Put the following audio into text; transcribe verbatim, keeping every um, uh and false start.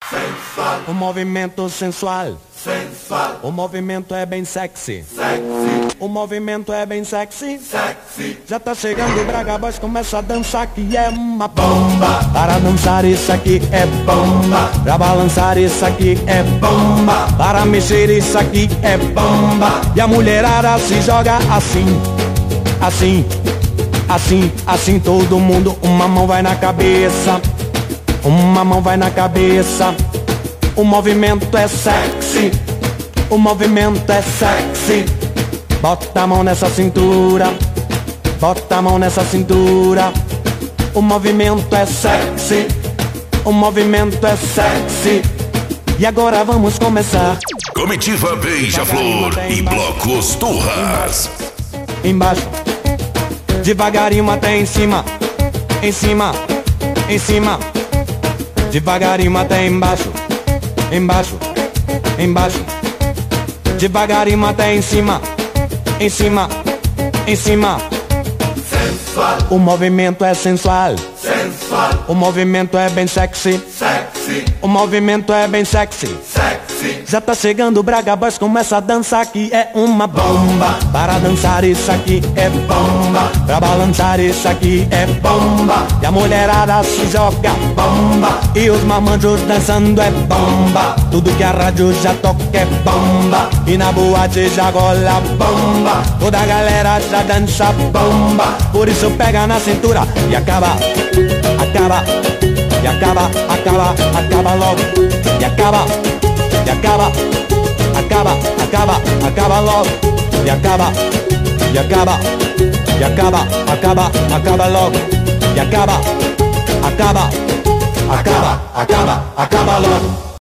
sensual. O movimento sensual, sensual. o movimento é bem sexy, sexy, o movimento é bem sexy. sexy. Já tá chegando o Braga Boys, começa a dançar que é uma bomba. Para dançar isso aqui é bomba, pra balançar isso aqui é bomba, para mexer isso aqui é bomba. E a mulherada se joga assim, assim, assim, assim. Todo mundo, uma mão vai na cabeça, uma mão vai na cabeça. O movimento é sexy, o movimento é sexy. Bota a mão nessa cintura, bota a mão nessa cintura. O movimento é sexy, o movimento é sexy. E agora vamos começar. Comitiva Beija-Flor e Blocos Turras. Embaixo, devagarinho até em cima, em cima, em cima. Devagarinho até embaixo, embaixo, embaixo. Devagarinho até em cima, em cima, em cima. Sensual, O movimento é sensual, sensual. o movimento é bem sexy, Sexy, o movimento é bem sexy. sexy. Já tá chegando o Braga Boys, começa a dançar que é uma bomba. Para dançar isso aqui é bomba, pra balançar isso aqui é bomba. E a mulherada se joga bomba, e os mamanjos dançando é bomba. Tudo que a rádio já toca é bomba, e na boate já rola bomba. Toda a galera já dança bomba, por isso pega na cintura e acaba, acaba, e acaba, acaba, acaba logo. E acaba, e acaba, acaba, acaba, acaba logo. E acaba, e acaba, e acaba, acaba, acaba logo. E acaba, acaba, acaba, acaba, acaba logo.